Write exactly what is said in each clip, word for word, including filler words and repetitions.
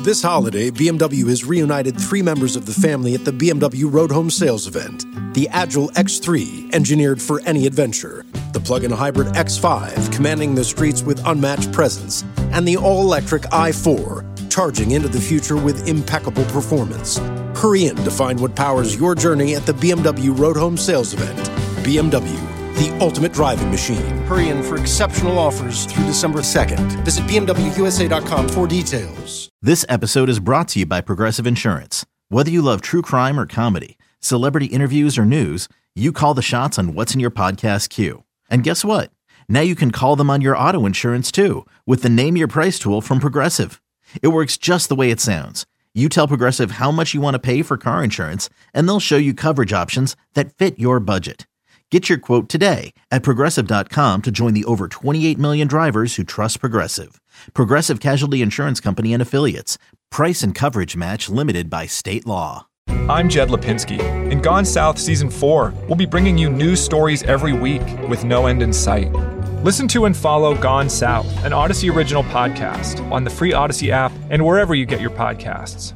This holiday, B M W has reunited three members of the family at the B M W Road Home Sales event. The Agile X three, engineered for any adventure. The plug-in hybrid X five, commanding the streets with unmatched presence. And the all-electric i four, charging into the future with impeccable performance. Hurry in to find what powers your journey at the B M W Road Home Sales event. B M W, the ultimate driving machine. Hurry in for exceptional offers through December second. Visit B M W U S A dot com for details. This episode is brought to you by Progressive Insurance. Whether you love true crime or comedy, celebrity interviews or news, you call the shots on what's in your podcast queue. And guess what? Now you can call them on your auto insurance too with the Name Your Price tool from Progressive. It works just the way it sounds. You tell Progressive how much you want to pay for car insurance, and they'll show you coverage options that fit your budget. Get your quote today at Progressive dot com to join the over twenty-eight million drivers who trust Progressive. Progressive Casualty Insurance Company and Affiliates. Price and coverage match limited by state law. I'm Jed Lipinski. In Gone South Season four, we'll be bringing you news stories every week with no end in sight. Listen to and follow Gone South, an Odyssey original podcast on the free Odyssey app and wherever you get your podcasts.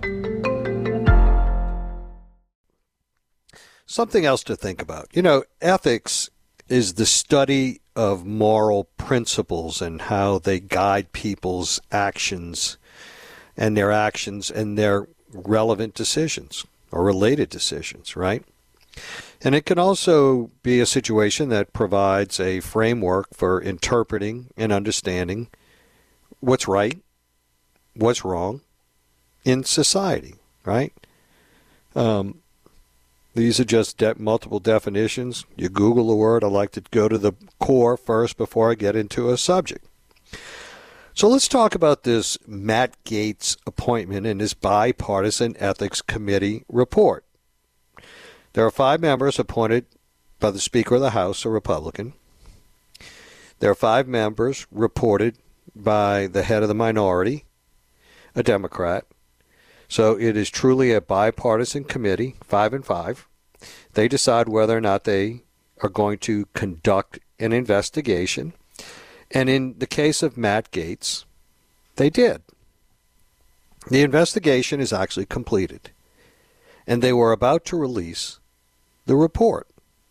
Something else to think about. You know, ethics is the study of moral principles and how they guide people's actions and their actions and their relevant decisions or related decisions, right? And it can also be a situation that provides a framework for interpreting and understanding what's right, what's wrong in society, right? Um, These are just de- multiple definitions. You Google the word. I like to go to the core first before I get into a subject. So let's talk about this Matt Gaetz appointment in this bipartisan ethics committee report. There are five members appointed by the Speaker of the House, a Republican. There are five members reported by the head of the minority, a Democrat. So it is truly a bipartisan committee, five and five. They decide whether or not they are going to conduct an investigation. And in the case of Matt Gaetz, they did. The investigation is actually completed. And they were about to release the report.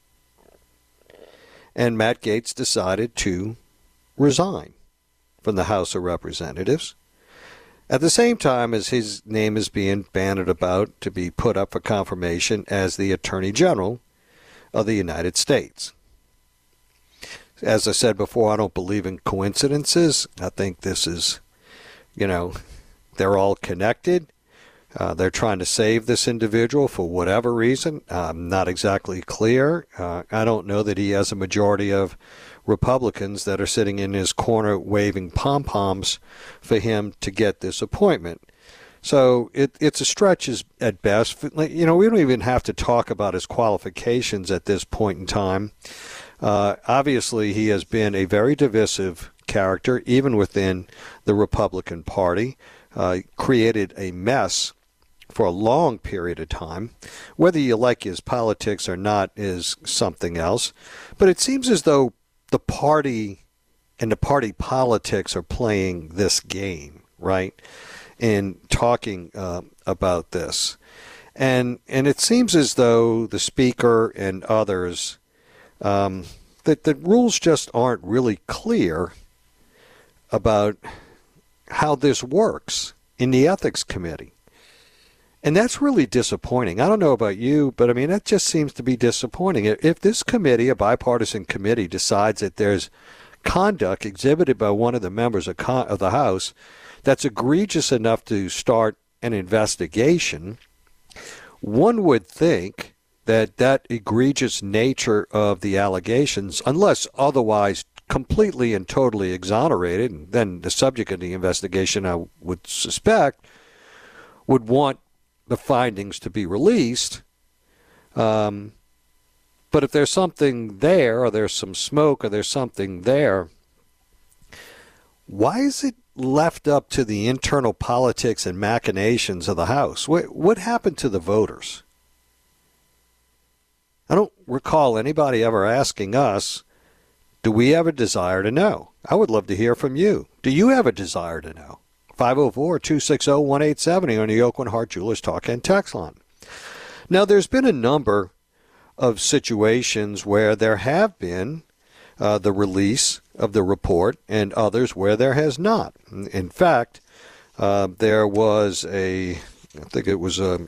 And Matt Gaetz decided to resign from the House of Representatives. At the same time as his name is being bandied about to be put up for confirmation as the Attorney General of the United States. As I said before, I don't believe in coincidences. I think this is, you know, they're all connected. Uh, they're trying to save this individual for whatever reason. I'm not exactly clear. Uh, I don't know that he has a majority of Republicans that are sitting in his corner waving pom-poms for him to get this appointment. So it, it's a stretch as, at best. You know, we don't even have to talk about his qualifications at this point in time. Uh, obviously, he has been a very divisive character, even within the Republican Party, uh, created a mess for a long period of time. Whether you like his politics or not is something else. But it seems as though the party and the party politics are playing this game, right, in talking uh, about this. And and it seems as though the Speaker and others, um, that the rules just aren't really clear about how this works in the Ethics Committee. And that's really disappointing. I don't know about you, but I mean, that just seems to be disappointing. If this committee, a bipartisan committee, decides that there's conduct exhibited by one of the members of, con- of the House that's egregious enough to start an investigation, one would think that that egregious nature of the allegations, unless otherwise completely and totally exonerated, and then the subject of the investigation, I would suspect, would want the findings to be released. Um, but if there's something there, or there's some smoke, or there's something there, why is it left up to the internal politics and machinations of the House? What, what happened to the voters? I don't recall anybody ever asking us, do we have a desire to know? I would love to hear from you. Do you have a desire to know? five oh four, two six oh, one eight seven oh on the Aucoin Hart Jewelers Talk and Text line. Now, there's been a number of situations where there have been uh, the release of the report and others where there has not. In fact, uh, there was a, I think it was a,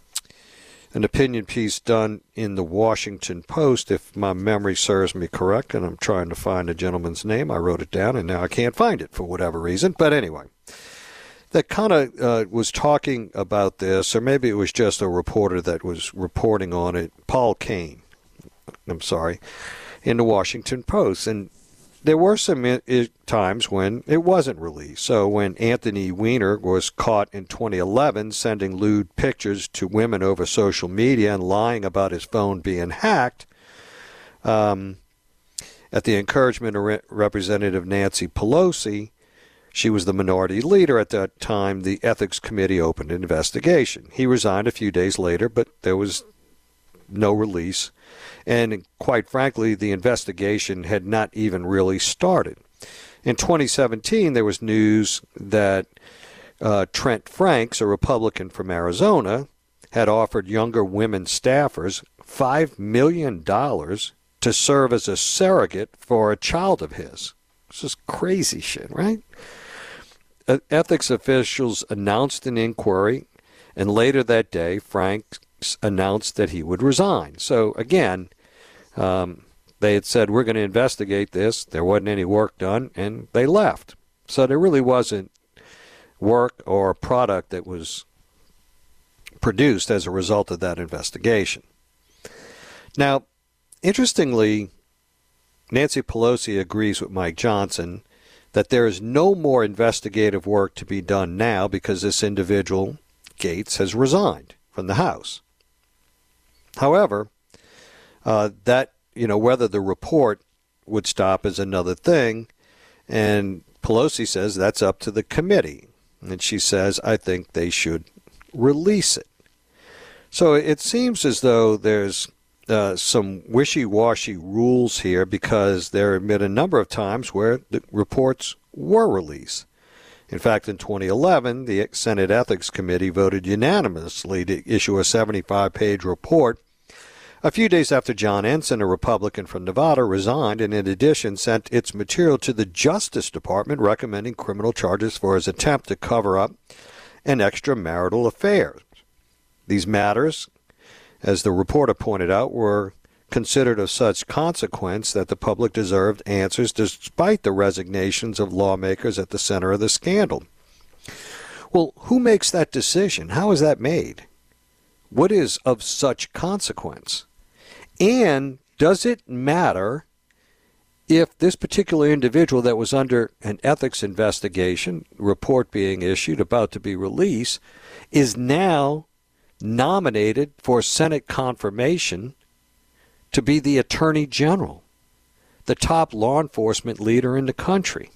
an opinion piece done in the Washington Post, if my memory serves me correct, and I'm trying to find the gentleman's name. I wrote it down, and now I can't find it for whatever reason. But anyway, that kind of uh, was talking about this, or maybe it was just a reporter that was reporting on it, Paul Kane, I'm sorry, in the Washington Post. And there were some I- I- times when it wasn't released. So when Anthony Weiner was caught in twenty eleven sending lewd pictures to women over social media and lying about his phone being hacked, um, at the encouragement of Re- Representative Nancy Pelosi, she was the minority leader at that time, the Ethics Committee opened an investigation. He resigned a few days later, but there was no release. And quite frankly, the investigation had not even really started. In twenty seventeen, there was news that uh, Trent Franks, a Republican from Arizona, had offered younger women staffers five million dollars to serve as a surrogate for a child of his. This is crazy shit, right? Uh, ethics officials announced an inquiry, and later that day, Franks announced that he would resign. So again, um, they had said, we're going to investigate this. There wasn't any work done, and they left. So there really wasn't work or product that was produced as a result of that investigation. Now, interestingly, Nancy Pelosi agrees with Mike Johnson that there is no more investigative work to be done now because this individual, Gates, has resigned from the House. However, uh, that, you know, whether the report would stop is another thing, and Pelosi says that's up to the committee. And she says, I think they should release it. So it seems as though there's uh, some wishy-washy rules here, because there have been a number of times where the reports were released. In fact, in twenty eleven, the Senate Ethics Committee voted unanimously to issue a seventy-five page report a few days after John Ensign, a Republican from Nevada, resigned, and in addition sent its material to the Justice Department recommending criminal charges for his attempt to cover up an extramarital affair. These matters, as the reporter pointed out, were considered of such consequence that the public deserved answers despite the resignations of lawmakers at the center of the scandal. Well, who makes that decision? How is that made? What is of such consequence? And does it matter if this particular individual that was under an ethics investigation, report being issued, about to be released, is now nominated for Senate confirmation to be the Attorney General, the top law enforcement leader in the country?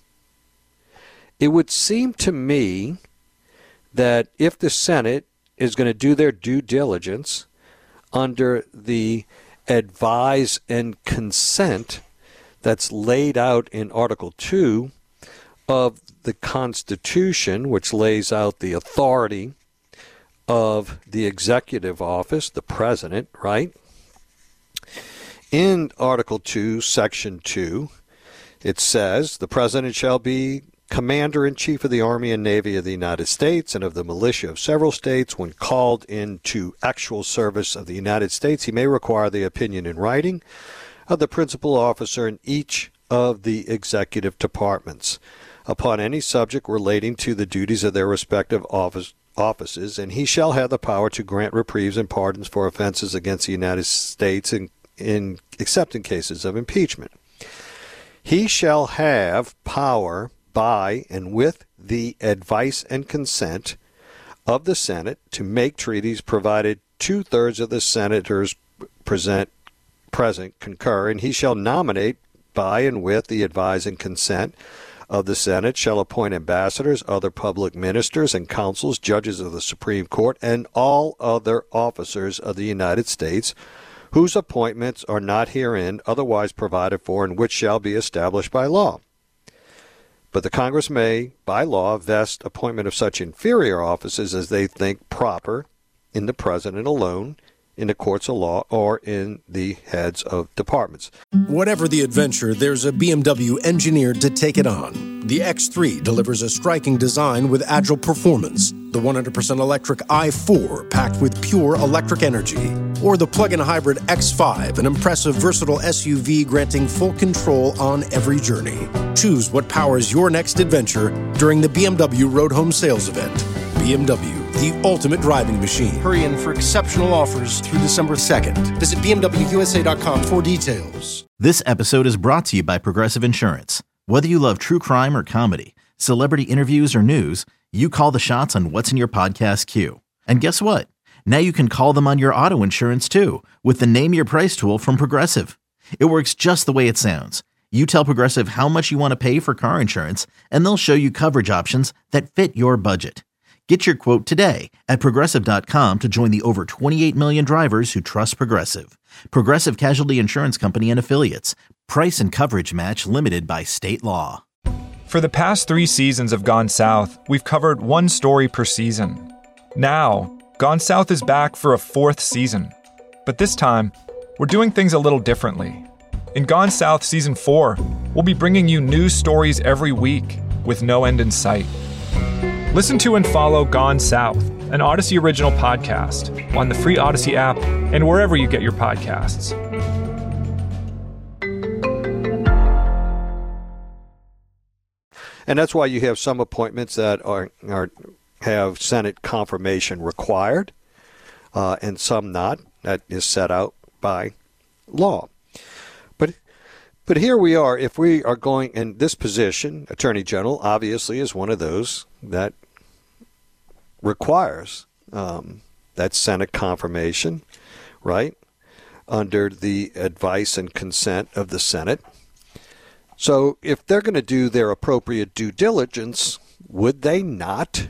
It would seem to me that if the Senate is going to do their due diligence under the advise and consent that's laid out in Article two of the Constitution, which lays out the authority of the executive office, the president, right? In Article two, Section two, it says, the president shall be Commander-in-Chief of the Army and Navy of the United States and of the militia of several states. When called into actual service of the United States, he may require the opinion in writing of the principal officer in each of the executive departments upon any subject relating to the duties of their respective office, offices, and he shall have the power to grant reprieves and pardons for offenses against the United States, in, in except in cases of impeachment. He shall have power by and with the advice and consent of the Senate to make treaties, provided two-thirds of the senators present, present concur, and he shall nominate by and with the advice and consent of the Senate, shall appoint ambassadors, other public ministers and consuls, judges of the Supreme Court, and all other officers of the United States, whose appointments are not herein otherwise provided for, and which shall be established by law. But the Congress may, by law, vest appointment of such inferior offices as they think proper in the president alone, in the courts of law, or in the heads of departments. Whatever the adventure, there's a B M W engineered to take it on. The X three delivers a striking design with agile performance. The one hundred percent electric i four, packed with pure electric energy. Or the plug-in hybrid X five, an impressive, versatile S U V granting full control on every journey. Choose what powers your next adventure during the B M W Road Home Sales Event. B M W, the ultimate driving machine. Hurry in for exceptional offers through December second. Visit B M W U S A dot com for details. This episode is brought to you by Progressive Insurance. Whether you love true crime or comedy, celebrity interviews or news, you call the shots on what's in your podcast queue. And guess what? Now you can call them on your auto insurance too with the Name Your Price tool from Progressive. It works just the way it sounds. You tell Progressive how much you want to pay for car insurance, and they'll show you coverage options that fit your budget. Get your quote today at Progressive dot com to join the over twenty-eight million drivers who trust Progressive. Progressive Casualty Insurance Company and Affiliates. Price and coverage match limited by state law. For the past three seasons of Gone South, we've covered one story per season. Now, Gone South is back for a fourth season. But this time, we're doing things a little differently. In Gone South Season four, we'll be bringing you news stories every week with no end in sight. Listen to and follow Gone South, an Odyssey original podcast, on the free Odyssey app and wherever you get your podcasts. And that's why you have some appointments that are, are have Senate confirmation required, uh, and some not. That is set out by law. But but here we are. If we are going in this position, Attorney General obviously is one of those that requires um, that Senate confirmation, right, under the advice and consent of the Senate. So if they're going to do their appropriate due diligence, would they not,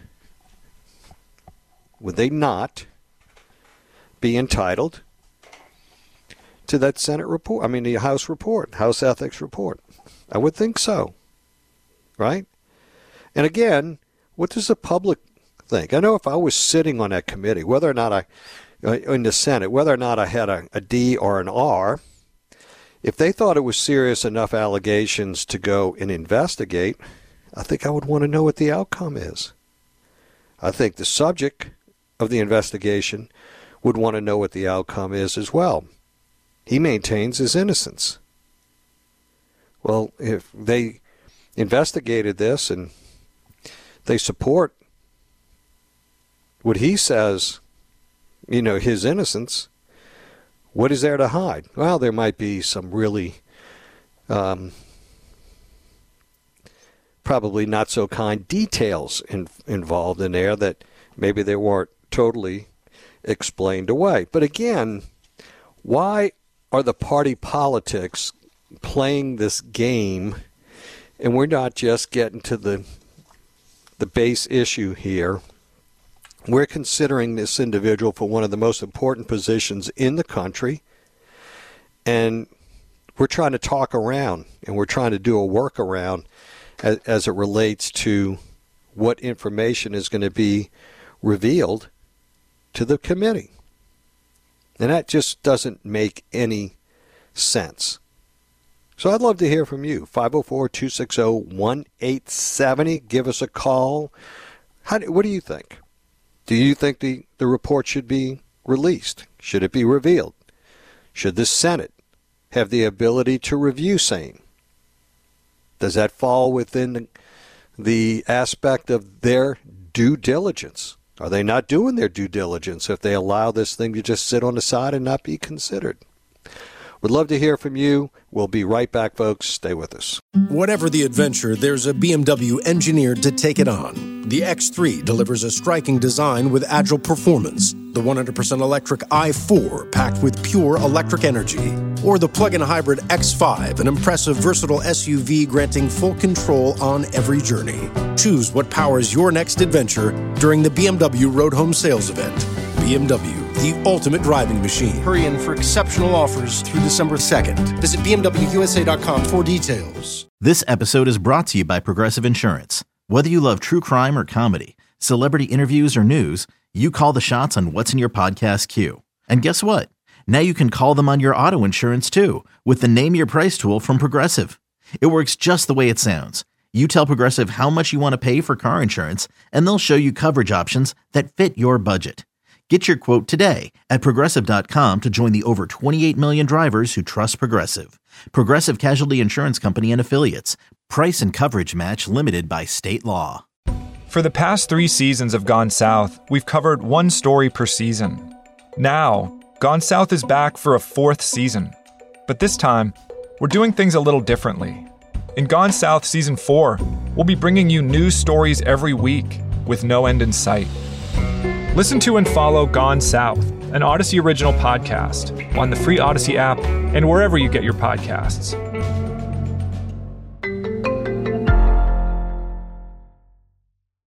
would they not be entitled to that Senate report? I mean, the House report, House Ethics report. I would think so, right? And again, what does the public think? I know if I was sitting on that committee, whether or not I, in the Senate, whether or not I had a, a D or an R, if they thought it was serious enough allegations to go and investigate, I think I would want to know what the outcome is. I think the subject of the investigation would want to know what the outcome is as well. He maintains his innocence. Well, if they investigated this and they support what he says, you know, his innocence, what is there to hide? Well, there might be some really um, probably not so kind details in, involved in there that maybe they weren't totally explained away. But again, why are the party politics playing this game and we're not just getting to the the base issue here? We're considering this individual for one of the most important positions in the country, and we're trying to talk around, and we're trying to do a workaround as, as it relates to what information is going to be revealed to the committee. And that just doesn't make any sense. So I'd love to hear from you. five oh four, two six oh, one eight seven oh. Give us a call. How do, what do you think? Do you think the, the report should be released? Should it be revealed? Should the Senate have the ability to review same? Does that fall within the, the aspect of their due diligence? Are they not doing their due diligence if they allow this thing to just sit on the side and not be considered? Would love to hear from you. We'll be right back, folks. Stay with us. Whatever the adventure, there's a B M W engineered to take it on. The X three delivers a striking design with agile performance. The one hundred percent electric i four, packed with pure electric energy. Or the plug-in hybrid X five, an impressive, versatile S U V granting full control on every journey. Choose what powers your next adventure during the B M W Road Home Sales Event. B M W, the ultimate driving machine. Hurry in for exceptional offers through December second. Visit B M W U S A dot com for details. This episode is brought to you by Progressive Insurance. Whether you love true crime or comedy, celebrity interviews or news, you call the shots on what's in your podcast queue. And guess what? Now you can call them on your auto insurance too with the Name Your Price tool from Progressive. It works just the way it sounds. You tell Progressive how much you want to pay for car insurance, and they'll show you coverage options that fit your budget. Get your quote today at Progressive dot com to join the over twenty-eight million drivers who trust Progressive. Progressive Casualty Insurance Company and Affiliates. Price and coverage match limited by state law. For the past three seasons of Gone South, we've covered one story per season. Now, Gone South is back for a fourth season. But this time, we're doing things a little differently. In Gone South Season four, we'll be bringing you news stories every week with no end in sight. Listen to and follow Gone South, an Odyssey original podcast, on the free Odyssey app and wherever you get your podcasts.